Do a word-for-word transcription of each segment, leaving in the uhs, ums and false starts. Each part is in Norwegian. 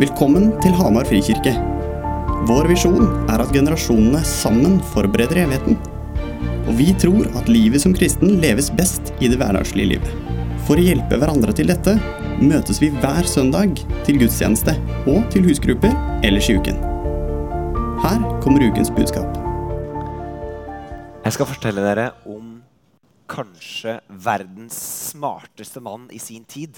Velkommen til Hamar Frikirke. Vår visjon er at generasjonene sammen forbereder evigheten. Og vi tror at livet som kristen leves best i det hverdagslige livet. For å hjelpe hverandre til dette, møtes vi hver søndag til gudstjeneste og til husgrupper ellers i uken. Her kommer ukens budskap. Jeg skal fortelle dere om kanskje verdens smarteste mann i sin tid.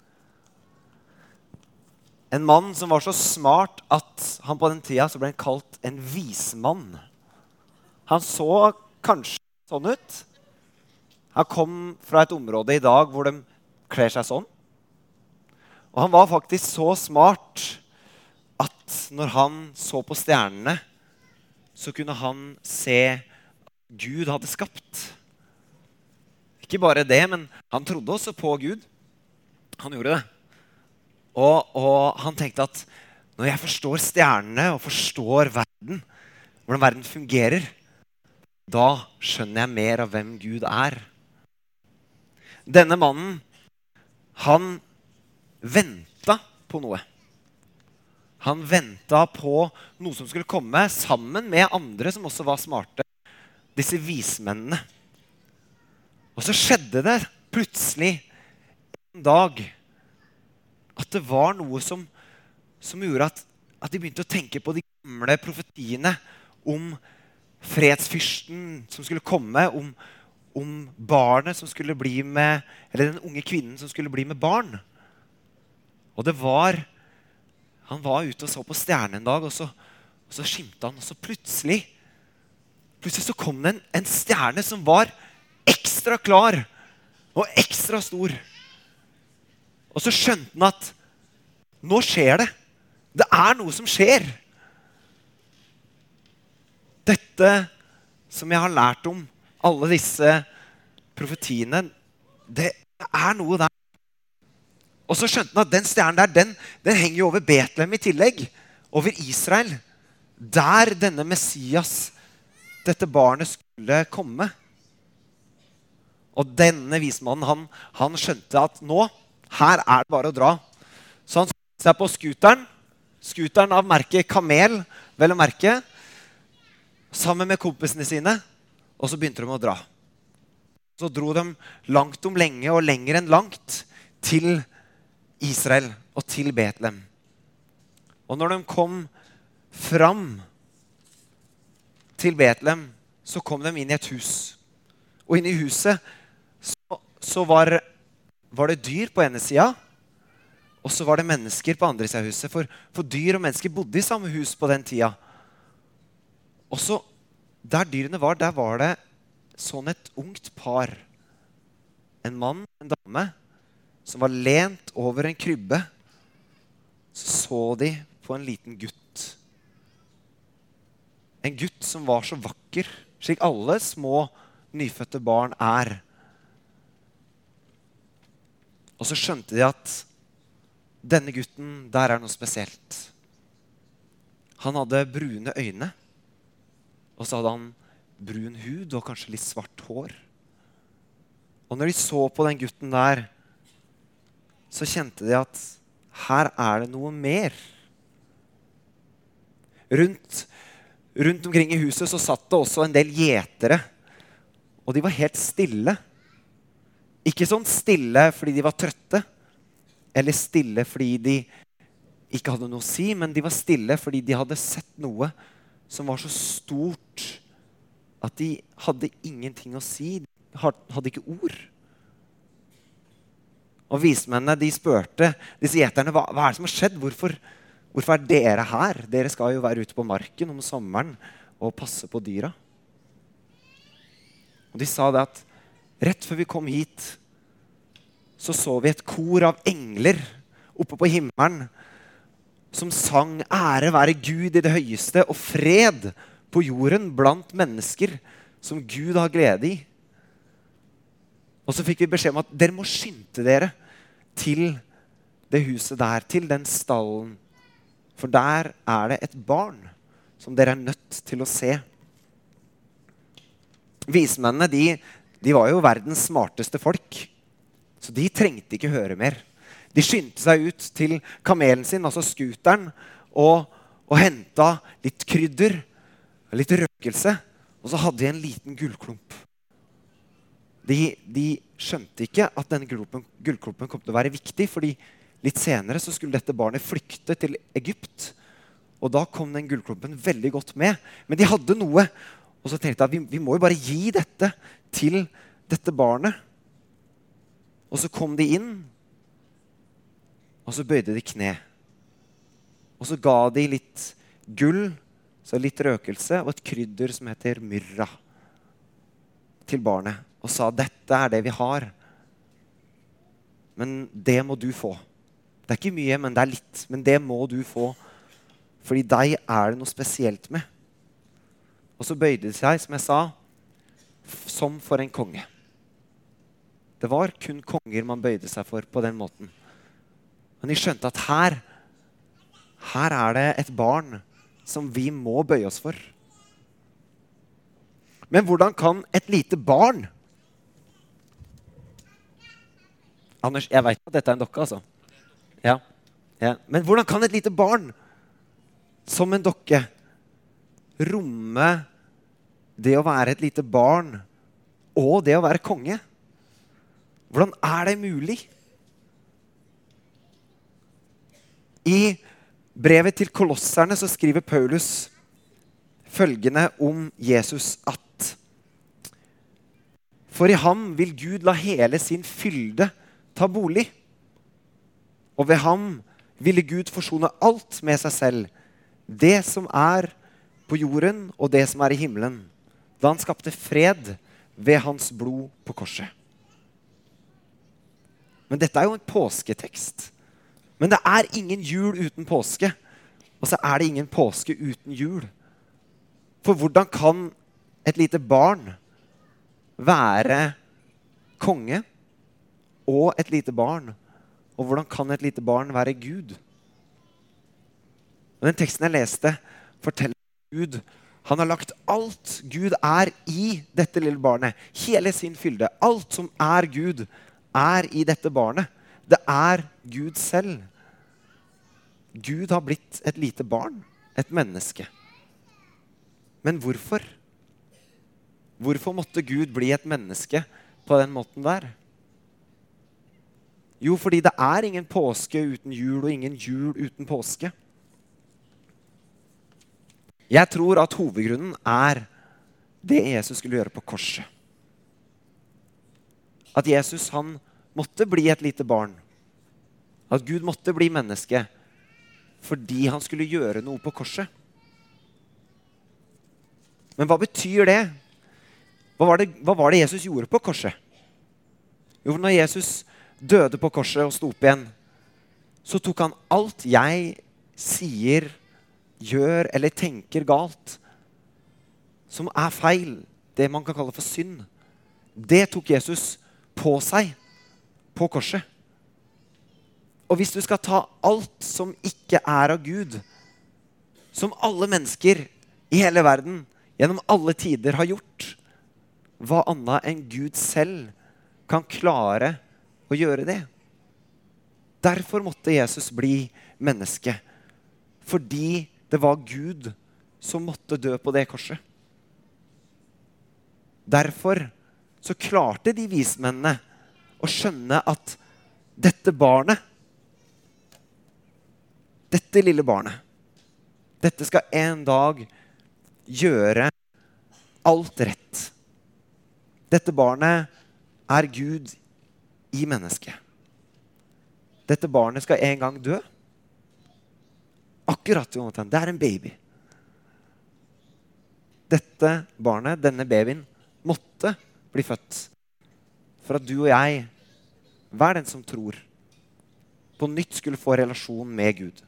En mann som var så smart at han på den tida så ble han kalt en vismann. Han så kanskje sånn ut. Han kom fra et område i dag hvor de kler seg sånn. Og han var faktisk så smart at når han så på stjernene, så kunne han se Gud hadde skapt. Ikke bare det, men han trodde også på Gud. Han gjorde det. Og, og han tenkte at når jeg forstår stjernene og forstår verden, hvordan verden fungerer, da skjønner jeg mer av hvem Gud er. Denne mannen, han ventet på noe. Han ventet på noe som skulle komme sammen med andre som også var smarte, disse vismennene. Og så skjedde det plutselig en dag at det var noe som, som gjorde at, at de begynte å tenke på de gamle profetiene om fredsfyrsten som skulle komme, om, om barnet som skulle bli med, eller den unge kvinnen som skulle bli med barn. Og det var, han var ute og så på stjernen en dag, og så, og så skimte han, og så plutselig, plutselig så kom det en, en stjerne som var ekstra klar og ekstra stor. Og så skjønte han at nå skjer det. Det er noe som skjer. Dette som jeg har lært om, alle disse profetiene, det er noe der. Og så skjønte han at den stjernen der, den, den henger jo over Betlehem i tillegg. Over Israel. Der denne Messias, dette barnet skulle komme. Og denne vismannen, han, han skjønte at nå, her er det bare å dra. Så han satte seg på skuteren, skuteren av merket Kamel, vel å merke, sammen med kompisene sine, og så begynte de å dra. Så dro de langt om lenge og lenger enn langt til Israel og til Betlehem. Og når de kom fram til Betlehem, så kom de inn i et hus. Og inne i huset så, så var var det dyr på ene sida, og så var det mennesker på andre sida av huset. For, for dyr og mennesker bodde i samme hus på den tida. Og så, der dyrene var, der var det sånn et ungt par. En mann og en dame, som var lent over en krybbe. Så så de på en liten gutt. En gutt som var så vakker, slik alle små nyfødte barn er. Og så skjønte de at denne gutten, der er noe spesielt. Han hadde brune øyne, og så hadde han brun hud og kanskje litt svart hår. Og når de så på den gutten der, så kjente de at her er det noe mer. Rundt, rundt omkring i huset så satt det også en del gjetere, og de var helt stille. Ikke sånn stille fordi de var trøtte, eller stille fordi de ikke hadde noe å si, men de var stille fordi de hadde sett noe som var så stort at de hadde ingenting å si, de hadde ikke ord. Og vismennene, de spurte disse gjeterne, hva, hva er det som har skjedd? Hvorfor, hvorfor er dere her? Dere skal jo være ute på marken om sommeren og passe på dyra. Og de sa det at rett før vi kom hit, så så vi et kor av engler oppe på himmelen som sang ære være Gud i det høyeste og fred på jorden blant mennesker som Gud har glede i. Og så fikk vi beskjed om at dere må skynde dere til det huset der, til den stallen. For der er det et barn som dere er nødt til å se. Vismennene, de De var jo verdens smarteste folk, så de trengte ikke høre mer. De skyndte seg ut til kamelen sin, altså skuteren, og, og hentet litt krydder, litt røkelse, og så hadde de en liten gullklump. De, de skjønte ikke at denne gullklumpen, gullklumpen kom til å være viktig, fordi litt senere så skulle dette barnet flykte til Egypt, og da kom den gullklumpen veldig godt med. Men de hadde noe, og så tenkte jeg at vi, vi må jo bare gi dette til dette barnet. Og så kom de inn, og så bøyde de kne. Og så ga de litt gull, så litt røkelse, og et krydder som heter myrra til barnet. Og sa, dette er det vi har. Men det må du få. Det er ikke mye, men det er litt. Men det må du få. Fordi deg er det noe spesielt med. Og så bøyde de seg, som jeg sa, som for en konge. Det var kun konger man bøyde seg for på den måten. Men de skjønte at her, her er det et barn som vi må bøye oss for. Men hvordan kan et lite barn... Anders, jeg vet at dette er en dokke, altså. Ja, ja. Men hvordan kan et lite barn som en dokke romme det å være et lite barn og det å være konge? Hvordan er det mulig? I brevet til Kolosserne så skriver Paulus følgende om Jesus at for i ham vil Gud la hele sin fylde ta bolig, og ved ham ville Gud forsone alt med seg selv, det som er på jorden og det som er i himmelen, da han skapte fred ved hans blod på korset. Men dette er jo en påsketekst. Men det er ingen jul uten påske, og så er det ingen påske uten jul. For hvordan kan et lite barn være konge og et lite barn? Og hvordan kan et lite barn være Gud? Og den teksten jeg leste forteller Gud, han har lagt alt Gud er i dette lille barnet. Hele sin fylde. Alt som er Gud er i dette barnet. Det er Gud selv. Gud har blitt et lite barn, et menneske. Men hvorfor? Hvorfor måtte Gud bli et menneske på den måten der? Jo, fordi det er ingen påske uten jul, og ingen jul uten påske. Jeg tror at hovedgrunnen er det Jesus skulle gjøre på korset. At Jesus, han måtte bli et lite barn. At Gud måtte bli menneske fordi han skulle gjøre noe på korset. Men hva betyr det? Hva var det, hva var det Jesus gjorde på korset? Jo, når Jesus døde på korset og sto opp igjen, så tok han alt jeg sier, gjør eller tenker galt, som er feil, det man kan kalle for synd. Det tok Jesus på seg på korset. Og hvis du skal ta alt som ikke er av Gud, som alle mennesker i hele verden gjennom alle tider har gjort, hva annet enn Gud selv kan klare å gjøre det? Derfor måtte Jesus bli menneske, fordi det var Gud som måtte dø på det korset. Derfor så klarte de vismennene å skjønne at dette barnet, dette lille barnet, dette skal en dag gjøre alt rett. Dette barnet er Gud i mennesket. Dette barnet skal en gang dø. Akkurat, Jonathan, det er en baby. Dette barnet, denne babyen, måtte bli født for at du og jeg, hver den som tror, på nytt skulle få relasjon med Gud.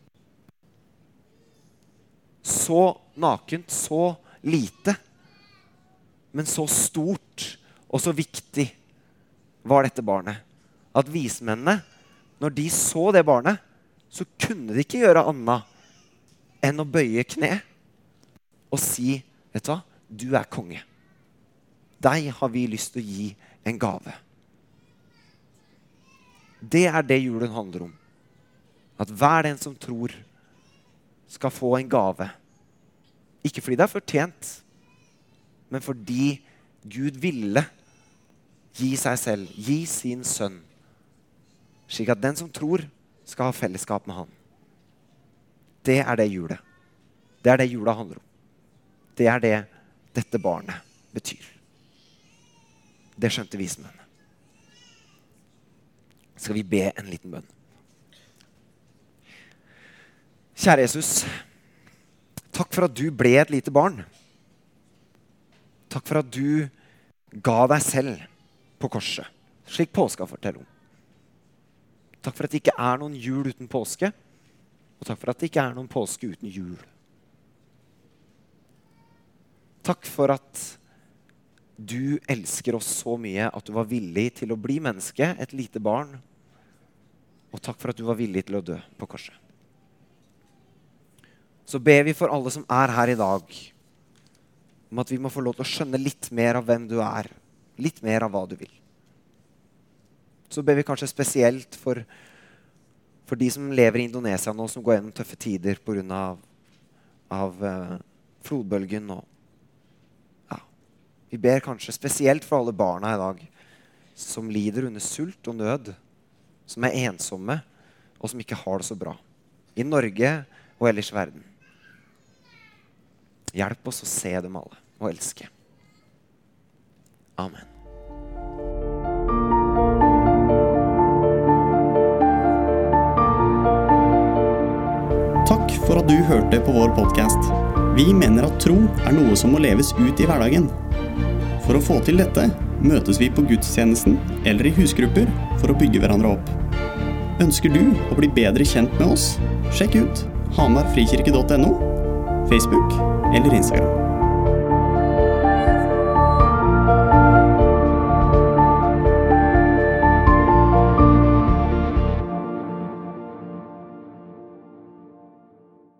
Så nakent, så lite, men så stort og så viktig var dette barnet, at vismennene, når de så det barnet, så kunne de ikke gjøre annet enn å bøye kne og si, vet du hva, du er konge. Deg har vi lyst til å gi en gave. Det er det julen handler om. At hver den som tror skal få en gave. Ikke fordi det er fortjent, men fordi Gud ville gi seg selv, gi sin sønn, slik at den som tror skal ha fellesskap med han. Det er det julet. Det er det jula handler om. Det er det dette barnet betyr. Det skjønte vismennene. Skal vi be en liten bønn? Kjære Jesus, takk for at du ble et lite barn. Takk for at du ga deg selv på korset, slik påska forteller om. Takk for at det ikke er noen jul uten påske, og takk for at det ikke er noen påske uten jul. Takk for at du elsker oss så mye at du var villig til å bli menneske, et lite barn, og takk for at du var villig til å dø på korset. Så ber vi for alle som er her i dag, om at vi må få lov til å skjønne litt mer av hvem du er, litt mer av hva du vil. Så ber vi kanskje spesielt for, for de som lever i Indonesia nå, som går gjennom tøffe tider på grunn av, av uh, flodbølgen. Og, ja. Vi ber kanskje spesielt for alle barna i dag, som lider under sult og nød, som er ensomme, og som ikke har det så bra. I Norge og ellers i verden. Hjelp oss å se dem alle og elske. Amen. Takk for at du hørte på vår podcast. Vi mener at tro er noe som må leves ut i hverdagen. For å få til dette møtes vi på gudstjenesten eller i husgrupper for å bygge hverandre opp. Ønsker du å bli bedre kjent med oss? Sjekk ut hamar frikirke punktum no, Facebook eller Instagram.